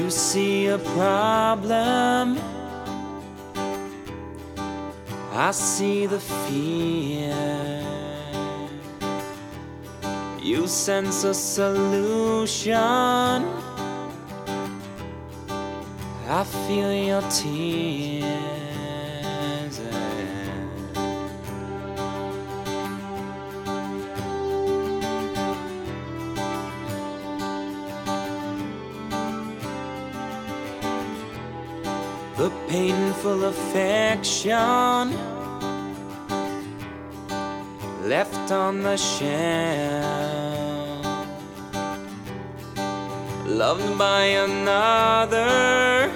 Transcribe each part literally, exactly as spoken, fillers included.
You see a problem, I see the fear. You sense a solution, I feel your tears. The painful affection left on the shelf, loved by another,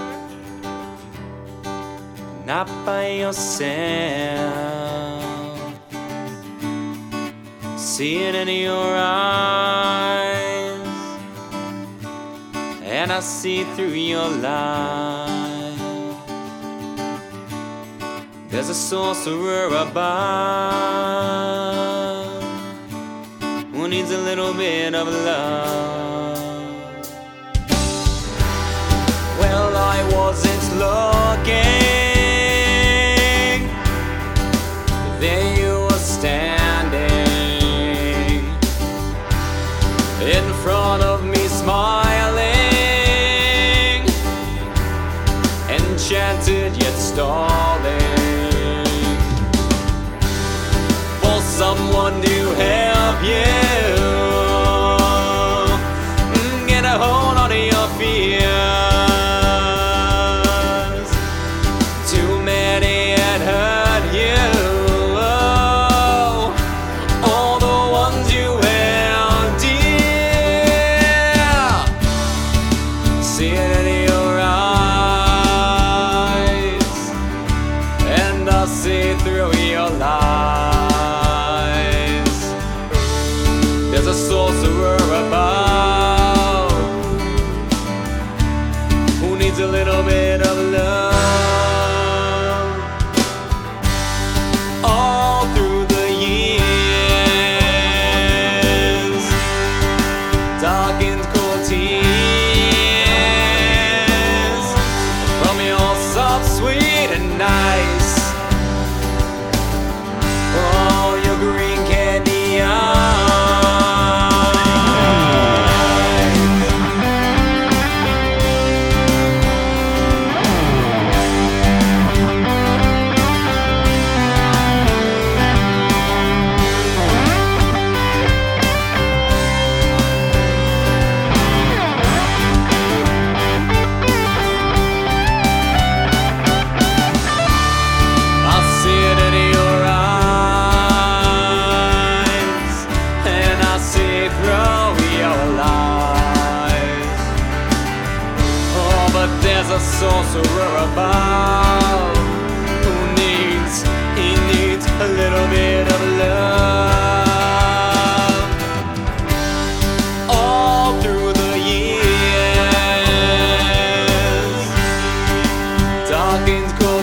not by yourself. See it in your eyes, and I see through your lies. There's a sorcerer above who needs a little bit of love. Well, I wasn't looking, there you were standing in front of me, smiling, enchanted yet stalling. Someone to help you get a hold on your fears. Too many had hurt you, all the ones you held dear. See it in your eyes, and I see through your lies. There's a sorcerer above who needs a little bit of love. All through the years, dark and cold tears from your soft, sweet and nice. Oh, your green candy eyes. There's a sorcerer above who needs, he needs a little bit of love. All through the years, dark and cold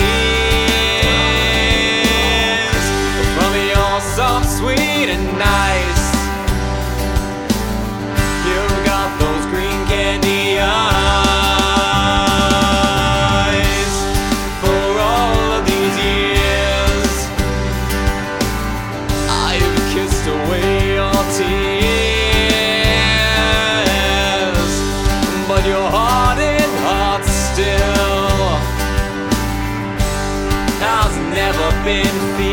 tears from your soft, sweet and nice. You've got those green candy eyes. But your heart and heart still has never been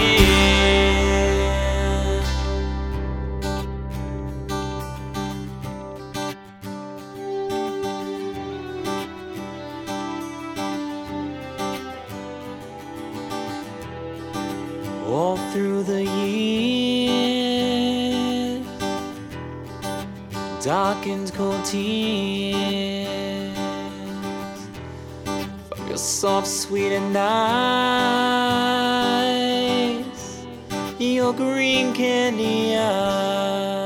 feared. All through the years, dark and cold tears from your soft, sweet and nice, your green candy eyes.